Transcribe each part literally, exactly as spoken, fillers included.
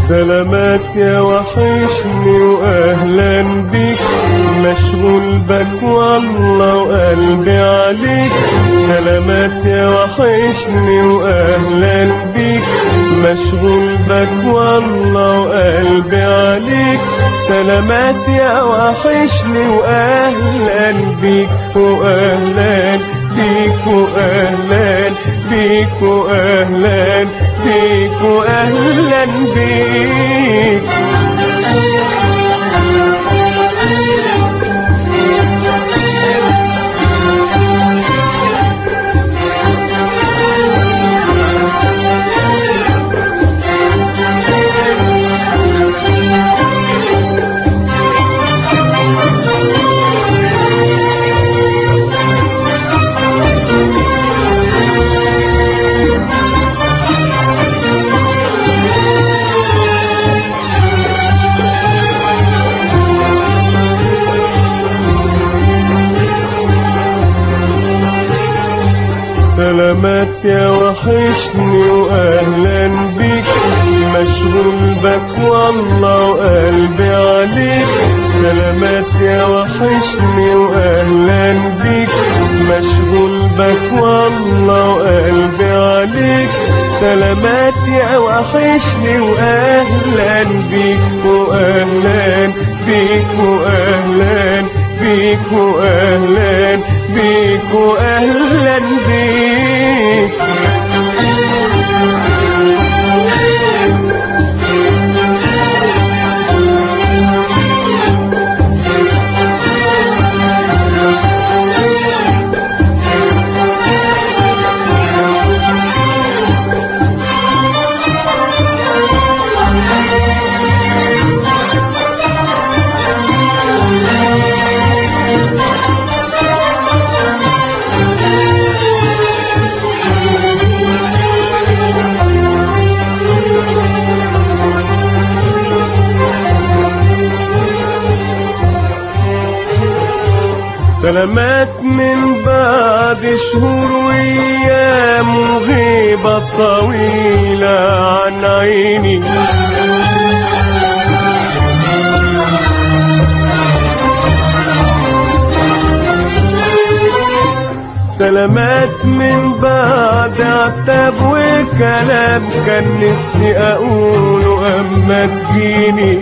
سلامات يا وحشني واهلا بيك، مشغول بك والله وقلبي عليك. سلامات يا وحشني واهلا بيك، مشغول بك والله وقلبي عليك. سلامات يا وحشني واهلا بيك واهلا بيك واهلا بيك واهلا بيك واهلا بيك. سلامات يا وحشني واهلا بيك، مشغول بك والله وقلبي عليك. سلامات يا وحشني واهلا بيك، مشغول بك والله وقلبي عليك. سلامات يا وحشني واهلا بيك واهلا بيك واهلا بيك واهلا بيك واهلا بيك. سلامات من بعد شهور وايام وغيبة طويلة عن عيني. سلامات من بعد عتاب وكلام كان نفسي اقوله اما تجيني.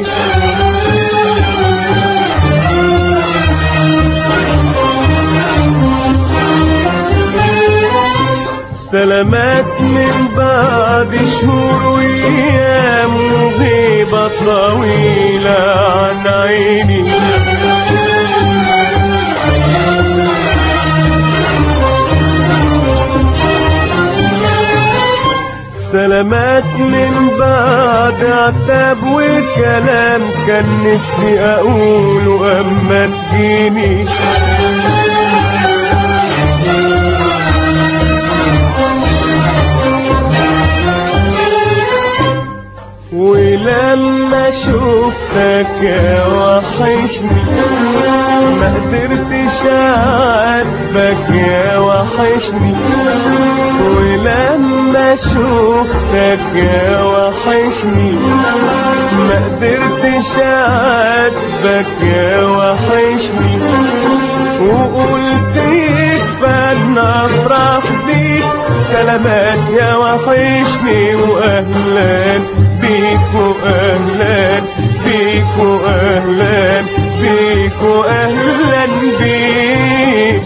سلامات من بعد شهور وايام وغيبة طويلة عن عيني. سلامات من بعد عتاب وكلام كان نفسي اقوله اما تجيني. ولما شوفتك يا وحشني ما قدرتش اعاتبك يا وحشني. ولما شوفتك يا وحشني ما قدرتش اعاتبك يا وحشني. وقلت يكفى ان افرح بيك. سلامات يا وحشني واهلا بيك واهلا بيك واهلا بيك واهلا بيك.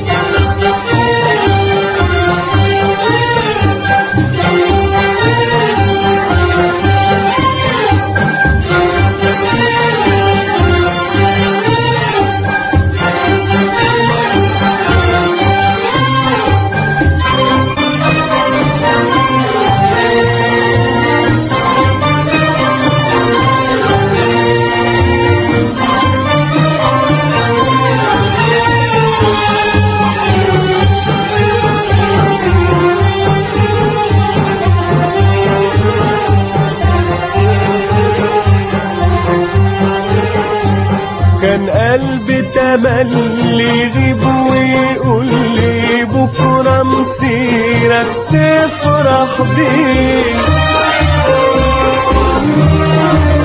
كان قلبي تملي يغيب ويقول لي بكره مسيرك تفرح بيه.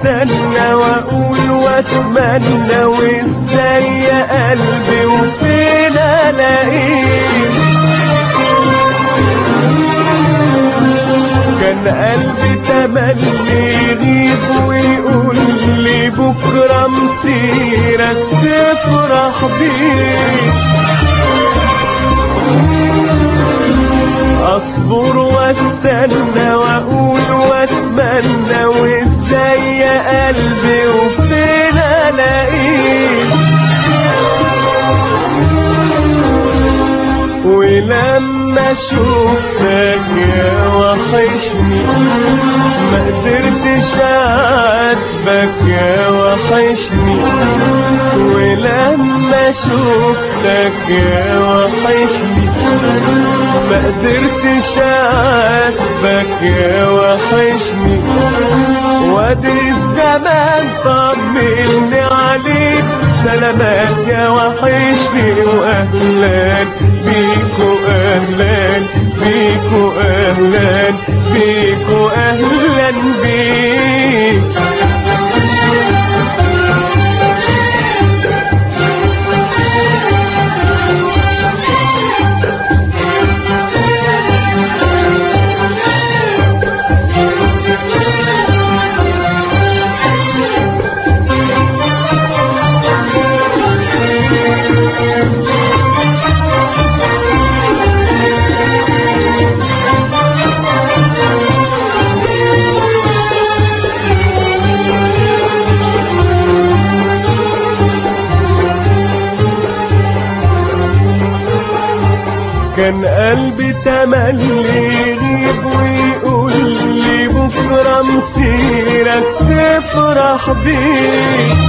واستنى واقول واتمنى وازاي يا قلبي وفين الاقيك. كان قلبي تملي يغيب ويقول لي بكره مسيرك تفرح بيك. اصبر واستنى واقول واتمنى وازاي يا قلبي وفين الاقيك. ولما شوفتك يا وحشني ما قدرتش اعاتبك يا وحشني. ولما شوفتك يا وحشني ما قدرتش اعاتبك يا وحشني. وادي الزمان طمني عليك سلامات يا وحشني. واهلا بيكو اهلا بيكو اهلا بيكو اهلا بيك. كان قلبي تملي يغيب ويقول لي بكره مسيرك تفرح بيك.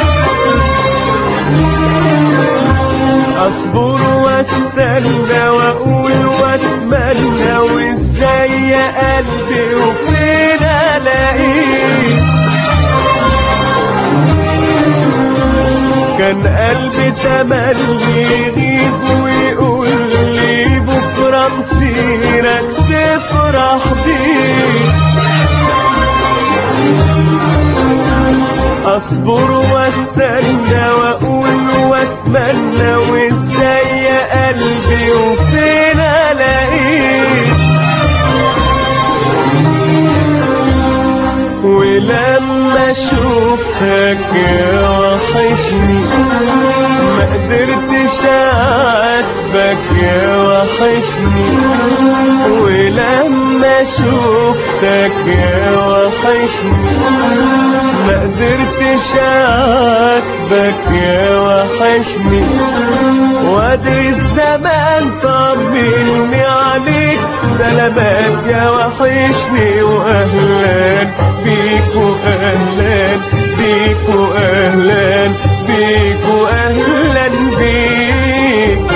اصبر واستنى واقول واتمنى وازاي يا قلبي وفين الاقيك. كان قلبي تملي يغيب ويقول لي بكره مسيرك تفرح بيك. اصبر واستنى واقول واتمنى وازاي يا قلبي وفين الاقيك. ولما شوفتك يا وحشني ما قدرتش اعاتبك يا وحشني. ولما شوفتك يا وحشني ما قدرتش اعاتبك يا وحشني. وادي الزمان طمني عليك سلامات يا وحشني. واهلا بيكو اهلا بيكو اهلا بيكو اهلا بيك.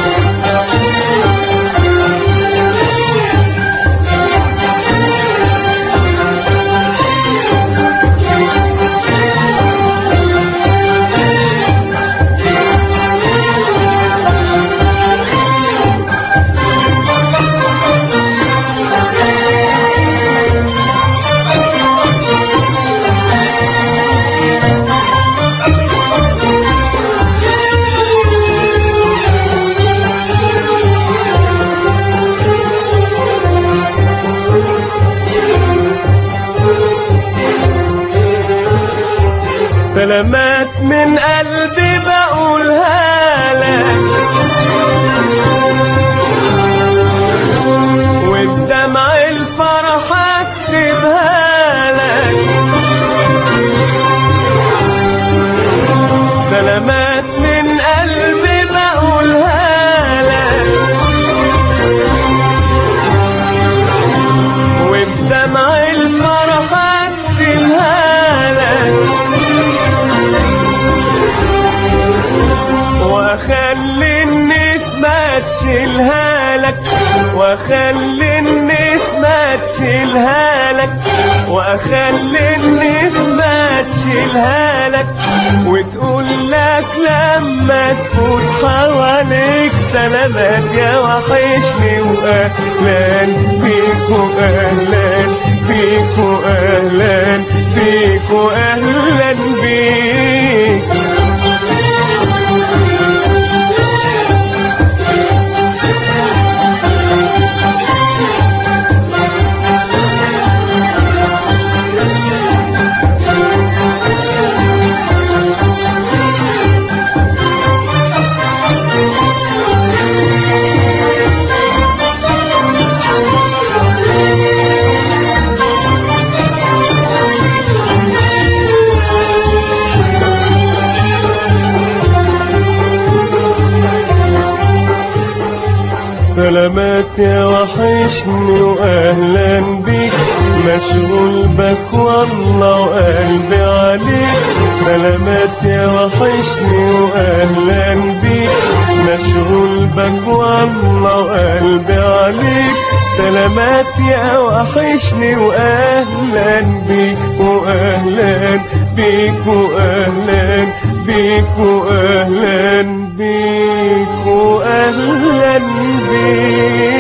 سلامات من قلبي بقولها لك وبدمع الفرح اكتبها لك. سلامات من قلبي بقولها لك وبدمع الفرح اكتبها لك. واخلي النسمة تشيلها لك واخلي النسمة تشيلها لك واخلي النسمة تشيلها لك وتقول لك لما تفوت حواليك سلامات يا وحشني. واهلا بيكو اهلا بيكو اهلا بيكو اهلا سلامات يا وحشني واهلا بيك، مشغول بك والله وقلبي عليك. سلامات يا وحشني واهلا بيك، مشغول بك والله وقلبي عليك. سلامات يا وحشني واهلا بيك واهلا بيك واهلا بيك واهلا بيك واهلا بيك.